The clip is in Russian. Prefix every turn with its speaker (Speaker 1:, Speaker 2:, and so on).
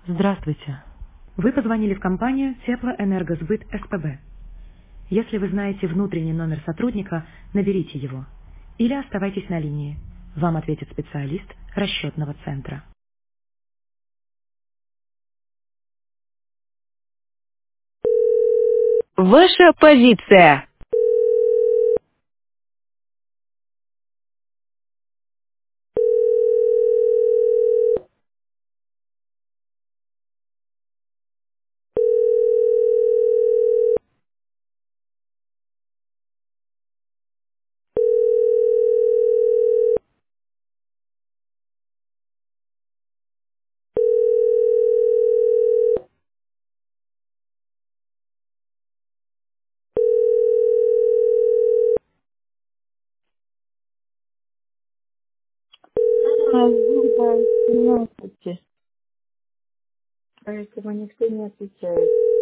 Speaker 1: Здравствуйте. Вы позвонили в компанию Теплоэнергосбыт СПБ. Если вы знаете внутренний номер сотрудника, наберите его. Или оставайтесь на линии. Вам ответит специалист расчетного центра.
Speaker 2: Ваша позиция.
Speaker 3: Да, здравствуйте. Поэтому никто не отвечает.